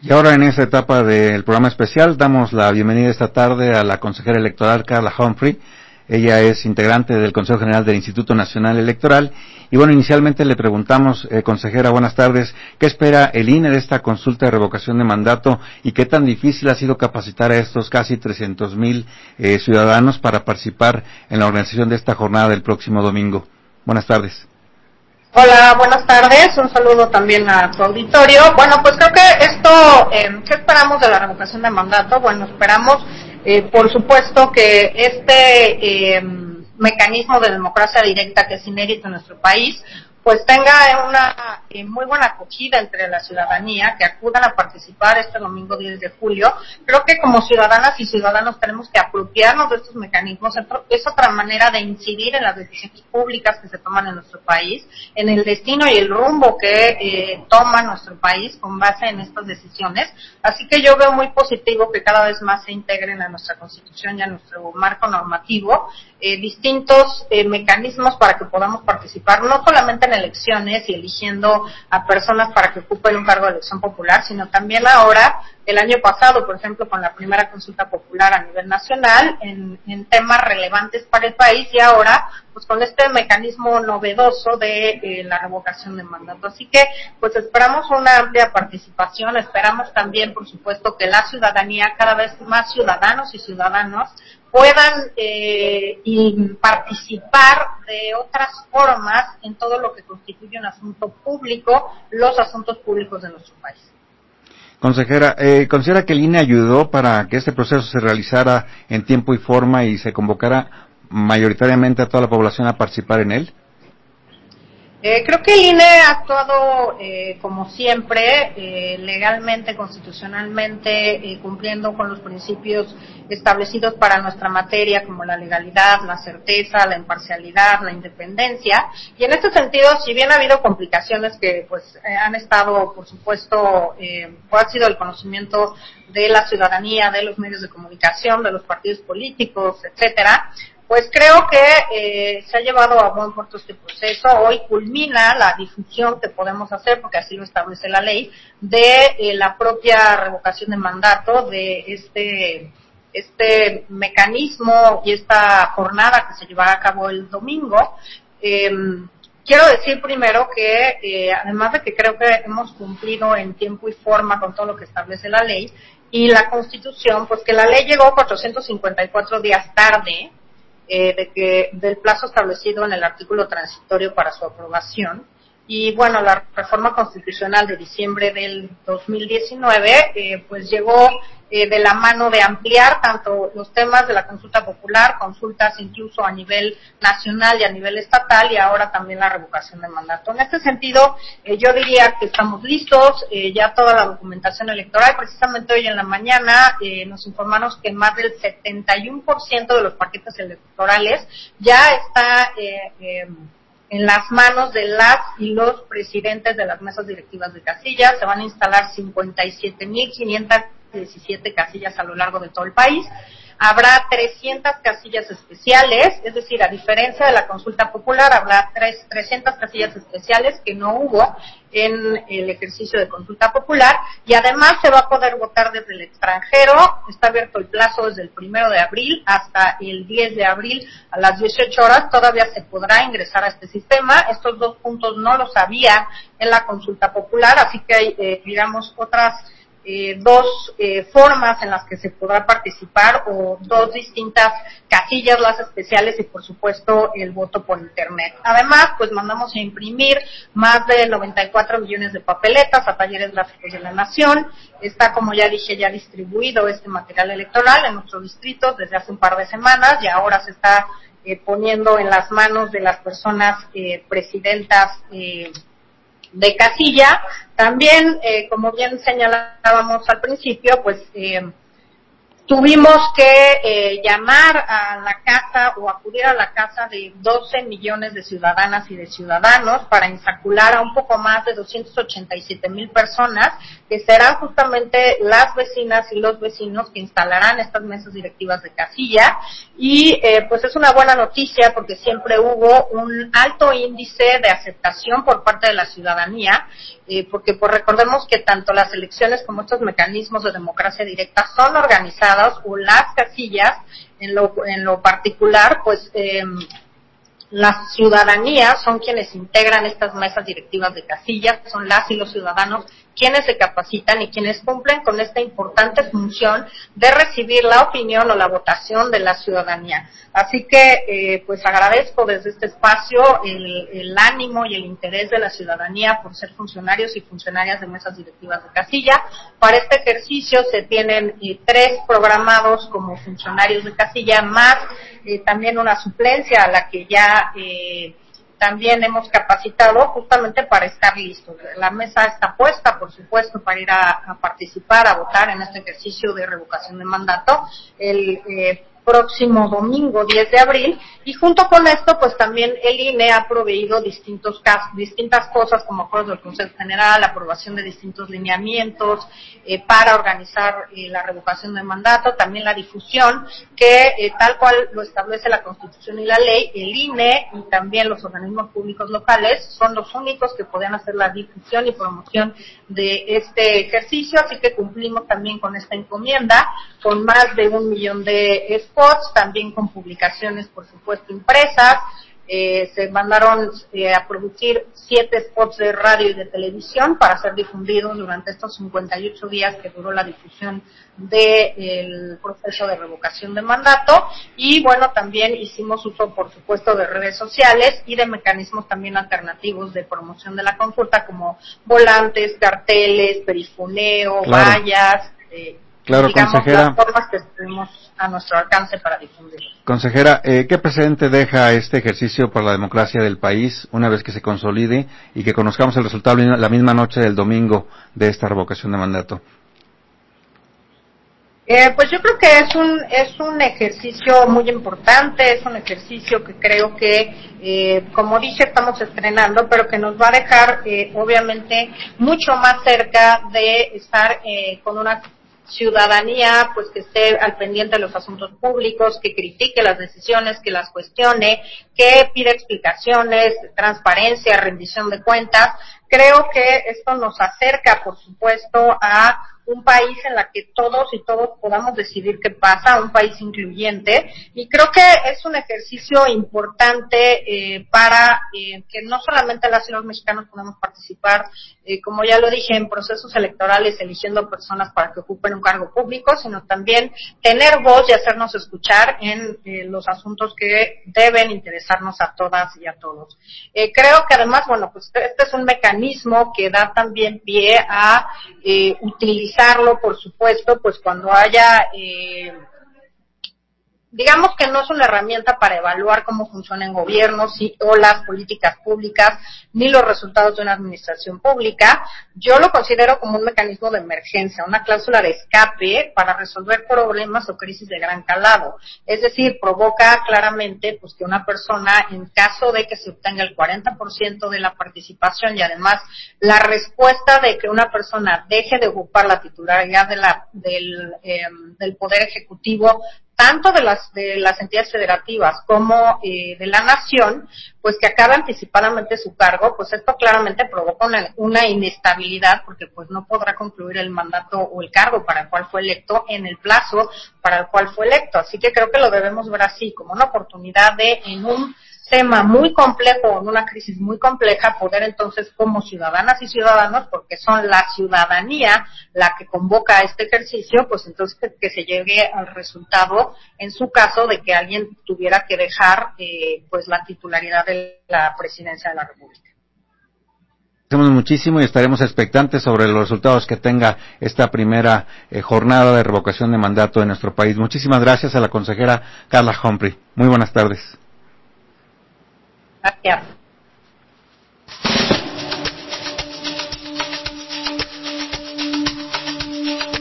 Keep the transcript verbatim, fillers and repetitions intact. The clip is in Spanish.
Y ahora en esta etapa del programa especial damos la bienvenida esta tarde a la consejera electoral Carla Humphrey. Ella es integrante del Consejo General del Instituto Nacional Electoral. Y bueno, inicialmente le preguntamos, eh, consejera, buenas tardes, ¿qué espera el I N E de esta consulta de revocación de mandato y qué tan difícil ha sido capacitar a estos casi trescientos mil eh, ciudadanos para participar en la organización de esta jornada del próximo domingo? Buenas tardes. Hola, buenas tardes. Un saludo también a tu auditorio. Bueno, pues creo que esto, eh, ¿qué esperamos de la revocación de mandato? Bueno, esperamos, eh, por supuesto, que este eh, mecanismo de democracia directa que es inédito en nuestro país, pues tenga una eh, muy buena acogida entre la ciudadanía, que acudan a participar este domingo diez de julio. Creo que como ciudadanas y ciudadanos tenemos que apropiarnos de estos mecanismos. Es otra manera de incidir en las decisiones públicas que se toman en nuestro país, en el destino y el rumbo que eh, toma nuestro país con base en estas decisiones. Así que yo veo muy positivo que cada vez más se integren a nuestra Constitución y a nuestro marco normativo eh, distintos eh, mecanismos para que podamos participar, no solamente en elecciones y eligiendo a personas para que ocupen un cargo de elección popular, sino también ahora, el año pasado, por ejemplo, con la primera consulta popular a nivel nacional, en, en temas relevantes para el país, y ahora, pues con este mecanismo novedoso de eh, la revocación de mandato. Así que, pues esperamos una amplia participación, esperamos también, por supuesto, que la ciudadanía, cada vez más ciudadanos y ciudadanos, puedan eh, y participar de otras formas en todo lo que constituye un asunto público, los asuntos públicos de nuestro país. Consejera, eh, ¿considera que el I N E ayudó para que este proceso se realizara en tiempo y forma y se convocara mayoritariamente a toda la población a participar en él? Eh, creo que el I N E ha actuado eh, como siempre, eh, legalmente, constitucionalmente, eh, cumpliendo con los principios establecidos para nuestra materia, como la legalidad, la certeza, la imparcialidad, la independencia. Y en este sentido, si bien ha habido complicaciones que pues eh, han estado, por supuesto, eh, ha sido el conocimiento de la ciudadanía, de los medios de comunicación, de los partidos políticos, etcétera, pues creo que eh, se ha llevado a buen puerto este proceso. Hoy culmina la difusión que podemos hacer, porque así lo establece la ley, de eh, la propia revocación de mandato, de este este mecanismo y esta jornada que se llevará a cabo el domingo. Eh, quiero decir primero que, eh, además de que creo que hemos cumplido en tiempo y forma con todo lo que establece la ley y la Constitución, pues que la ley llegó cuatrocientos cincuenta y cuatro días tarde, Eh, de que del plazo establecido en el artículo transitorio para su aprobación. Y bueno, la reforma constitucional de diciembre del dos mil diecinueve eh, pues llegó eh, de la mano de ampliar tanto los temas de la consulta popular, consultas incluso a nivel nacional y a nivel estatal, y ahora también la revocación de mandato. En este sentido, eh, yo diría que estamos listos, eh, ya toda la documentación electoral. Precisamente hoy en la mañana eh, nos informaron que más del setenta y uno por ciento de los paquetes electorales ya está eh, eh, en las manos de las y los presidentes de las mesas directivas de casillas. Se van a instalar cincuenta y siete mil quinientas diecisiete casillas a lo largo de todo el país. Habrá trescientas casillas especiales, es decir, a diferencia de la consulta popular, habrá tres, trescientas casillas especiales que no hubo en el ejercicio de consulta popular, y además se va a poder votar desde el extranjero. Está abierto el plazo desde el primero de abril hasta el diez de abril a las dieciocho horas, todavía se podrá ingresar a este sistema. Estos dos puntos no los había en la consulta popular, así que hay, eh, digamos, otras Eh, dos eh, formas en las que se podrá participar, o dos distintas casillas, las especiales y por supuesto el voto por internet. Además, pues mandamos a imprimir más de noventa y cuatro millones de papeletas a talleres gráficos de la Nación. Está, como ya dije, ya distribuido este material electoral en nuestros distritos desde hace un par de semanas, y ahora se está eh, poniendo en las manos de las personas eh, presidentas eh, de casilla. También, eh, como bien señalábamos al principio, pues eh, tuvimos que eh, llamar a la casa o acudir a la casa de doce millones de ciudadanas y de ciudadanos para insacular a un poco más de doscientos ochenta y siete mil personas, que serán justamente las vecinas y los vecinos que instalarán estas mesas directivas de casilla. Y eh, pues es una buena noticia porque siempre hubo un alto índice de aceptación por parte de la ciudadanía, eh, porque pues recordemos que tanto las elecciones como estos mecanismos de democracia directa son organizados, o las casillas en lo, en lo particular, pues eh, las ciudadanías son quienes integran estas mesas directivas de casillas, son las y los ciudadanos quienes se capacitan y quienes cumplen con esta importante función de recibir la opinión o la votación de la ciudadanía. Así que, eh, pues agradezco desde este espacio el, el ánimo y el interés de la ciudadanía por ser funcionarios y funcionarias de mesas directivas de casilla. Para este ejercicio se tienen eh, tres programados como funcionarios de casilla, más eh, también una suplencia a la que ya eh, también hemos capacitado justamente para estar listos. La mesa está puesta, por supuesto, para ir a, a participar, a votar en este ejercicio de revocación de mandato el eh, próximo domingo diez de abril, y junto con esto pues también el I N E ha proveído distintos casos, distintas cosas como acuerdos del Consejo General, aprobación de distintos lineamientos eh, para organizar eh, la revocación de mandato, también la difusión que eh, tal cual lo establece la Constitución y la ley, el I N E y también los organismos públicos locales son los únicos que pueden hacer la difusión y promoción de este ejercicio, así que cumplimos también con esta encomienda, con más de un millón de spots, también con publicaciones, por supuesto, impresas. Eh, se mandaron eh, a producir siete spots de radio y de televisión para ser difundidos durante estos cincuenta y ocho días que duró la difusión del proceso de revocación de mandato. Y bueno, también hicimos uso, por supuesto, de redes sociales y de mecanismos también alternativos de promoción de la consulta, como volantes, carteles, perifoneo, claro. vallas, eh, Claro, digamos, consejera. las formas que tenemos a nuestro alcance para difundir. Consejera, eh, ¿qué precedente deja este ejercicio para la democracia del país una vez que se consolide y que conozcamos el resultado la misma noche del domingo de esta revocación de mandato? Eh, pues yo creo que es un es un ejercicio muy importante, es un ejercicio que creo que, eh, como dije, estamos estrenando, pero que nos va a dejar, eh, obviamente, mucho más cerca de estar eh, con una ciudadanía pues que esté al pendiente de los asuntos públicos, que critique las decisiones, que las cuestione, que pida explicaciones, transparencia, rendición de cuentas. Creo que esto nos acerca, por supuesto, a un país en la que todos y todos podamos decidir qué pasa, un país incluyente, y creo que es un ejercicio importante eh, para eh, que no solamente las y los mexicanos podamos participar, eh, como ya lo dije, en procesos electorales eligiendo personas para que ocupen un cargo público, sino también tener voz y hacernos escuchar en eh, los asuntos que deben interesarnos a todas y a todos. Eh, creo que además, bueno, pues este es un mecanismo que da también pie a eh, utilizarlo, por supuesto, pues cuando haya, eh, digamos que no es una herramienta para evaluar cómo funcionan gobiernos y, o las políticas públicas, ni los resultados de una administración pública. Yo lo considero como un mecanismo de emergencia, una cláusula de escape para resolver problemas o crisis de gran calado. Es decir, provoca claramente pues que una persona, en caso de que se obtenga el cuarenta por ciento de la participación y además la respuesta de que una persona deje de ocupar la titularidad de la, del, eh, del Poder Ejecutivo, tanto de las de las entidades federativas como eh, de la nación, pues que acabe anticipadamente su cargo, pues esto claramente provoca una, una inestabilidad, porque pues no podrá concluir el mandato o el cargo para el cual fue electo en el plazo para el cual fue electo. Así que creo que lo debemos ver así, como una oportunidad de, en un tema muy complejo, en una crisis muy compleja, poder entonces como ciudadanas y ciudadanos, porque son la ciudadanía la que convoca a este ejercicio, pues entonces que, que se llegue al resultado, en su caso, de que alguien tuviera que dejar eh, pues la titularidad de la presidencia de la República. Agradecemos muchísimo y estaremos expectantes sobre los resultados que tenga esta primera eh, jornada de revocación de mandato en nuestro país. Muchísimas gracias a la consejera Carla Humphrey. Muy buenas tardes. Gracias.